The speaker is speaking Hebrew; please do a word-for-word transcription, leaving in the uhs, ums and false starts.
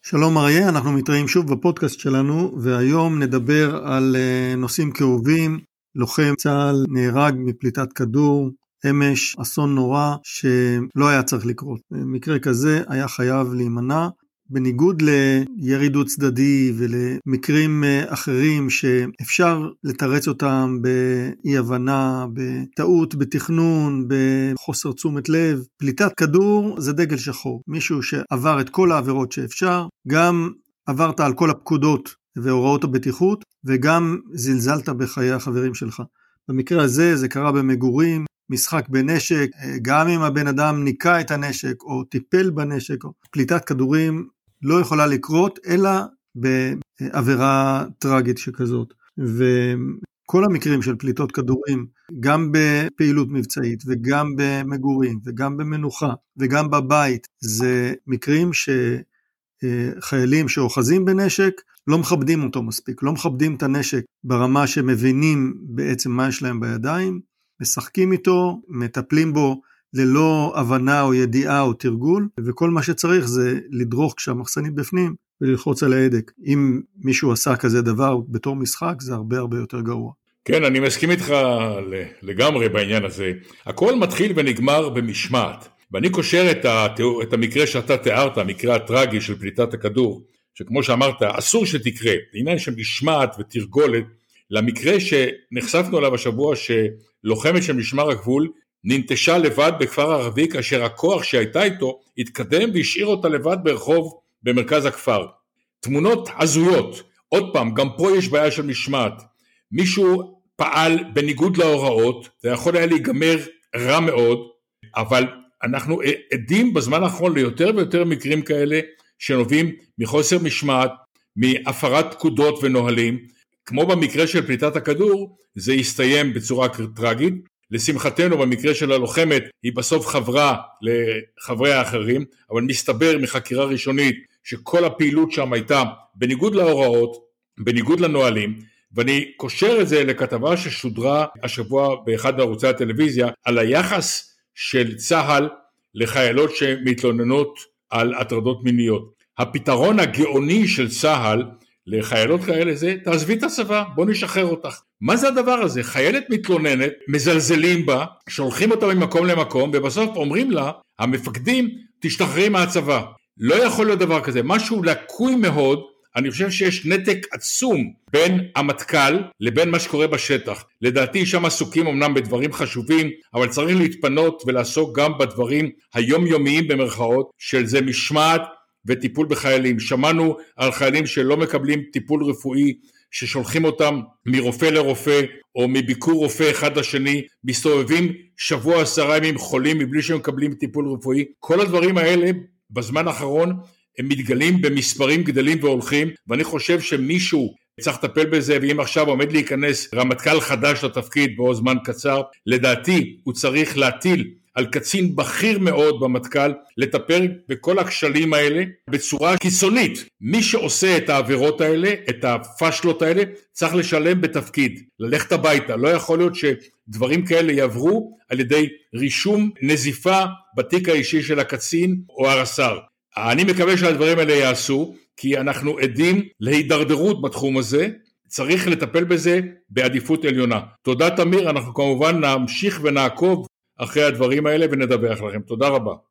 שלום אריה, אנחנו מתראים שוב בפודקאסט שלנו, והיום נדבר על נושאים כאובים. לוחם צה"ל נהרג מפליטת כדור, אמש, אסון נורא שלא היה צריך לקרות. מקרה כזה היה חייב להימנע, בניגוד לירידות צדדי ולמקרים אחרים שאפשר לתרץ אותם באי הבנה, בטעות, בתכנון, בחוסר תשומת לב. פליטת כדור זה דגל שחור. מישהו שעבר את כל העבירות שאפשר, גם עברת על כל הפקודות והוראות הבטיחות, וגם זלזלת בחיי החברים שלך. במקרה הזה זה קרה במגורים, משחק בנשק, גם אם הבן אדם ניקה את הנשק או טיפל בנשק. פליטת כדורים לא יכולה לקרות אלא בעבירה טרגית שכזאת. וכל המקרים של פליטות כדורים, גם בפעילות מבצעית וגם במגורים וגם במנוחה וגם בבית, זה מקרים שחיילים שאוחזים בנשק לא מכבדים אותו מספיק, לא מכבדים את הנשק ברמה שמבינים בעצם מה יש להם בידיים, משחקים איתו, מטפלים בו ללא הבנה או ידיעה או תרגול, וכל מה שצריך זה לדרוך כשהמחסנית בפנים וללחוץ על ההדק. אם מישהו עשה כזה דבר בתור משחק, זה הרבה הרבה יותר גרוע. כן, אני מסכים איתך לגמרי בעניין הזה. הכל מתחיל ונגמר במשמעת, ואני קושר את, התיאור, את המקרה שאתה תיארת, המקרה הטרגי של פליטת הכדור, שכמו שאמרת, אסור שתקרה, עניין של משמעת ותרגולת, למקרה שנחשפנו עליו השבוע, שלוחמת של משמר הגבול, ננטשה לבד בכפר ערבי, כאשר הכוח שהייתה איתו התקדם והשאיר אותה לבד ברחוב במרכז הכפר. תמונות הזויות. עוד פעם, גם פה יש בעיה של משמעת. מישהו פעל בניגוד להוראות, זה יכול היה להיגמר רע מאוד, אבל אנחנו עדים בזמן האחרון ליותר ויותר מקרים כאלה שנובעים מחוסר משמעת, מהפרת פקודות ונהלים. כמו במקרה של פליטת הכדור, זה יסתיים בצורה טרגית. לשמחתנו במקרה של הלוחמת היא בסוף חברה לחברי האחרים, אבל מסתבר מחקירה ראשונית שכל הפעילות שם הייתה בניגוד להוראות, בניגוד לנהלים, ואני קושר את זה לכתבה ששודרה השבוע באחד מערוצי הטלוויזיה על היחס של צה"ל לחיילות שמתלוננות על הטרדות מיניות. הפתרון הגאוני של צה"ל לחיילות כאלה זה, תעזבי את הצבא, בוא נשחרר אותך. מה זה הדבר הזה? חיילת מתלוננת, מזלזלים בה, שולחים אותה ממקום למקום, ובסוף אומרים לה, המפקדים, תשתחררי מהצבא. לא יכול להיות דבר כזה. משהו לקוי מאוד, אני חושב שיש נתק עצום בין המטכ"ל לבין מה שקורה בשטח. לדעתי שם עסוקים אמנם בדברים חשובים, אבל צריך להתפנות ולעסוק גם בדברים היומיומיים במרכאות, של זה משמעת, וטיפול בחיילים. שמענו על חיילים שלא מקבלים טיפול רפואי, ששולחים אותם מרופא לרופא, או מביקור רופא אחד לשני, מסתובבים שבוע עשרה ימים חולים, מבלי שהם מקבלים טיפול רפואי. כל הדברים האלה, בזמן האחרון, הם מתגלים במספרים גדלים והולכים, ואני חושב שמישהו צריך לטפל בזה, ואם עכשיו עומד להיכנס רמטכ"ל חדש לתפקיד, בעוד זמן קצר, לדעתי הוא צריך להטיל על קצין בכיר מאוד במטכ"ל, לטפל בכל הכשלים האלה בצורה קיצונית. מי שעושה את העבירות האלה, את הפשלות האלה, צריך לשלם בתפקיד, ללכת הביתה. לא יכול להיות שדברים כאלה יעברו על ידי רישום נזיפה בתיק האישי של הקצין או הרס"ר. אני מקווה שהדברים האלה יעשו, כי אנחנו עדים להידרדרות בתחום הזה, צריך לטפל בזה בעדיפות עליונה. תודה תמיר, אנחנו כמובן נמשיך ונעקוב אחרי הדברים האלה ונדווח לכם. תודה רבה.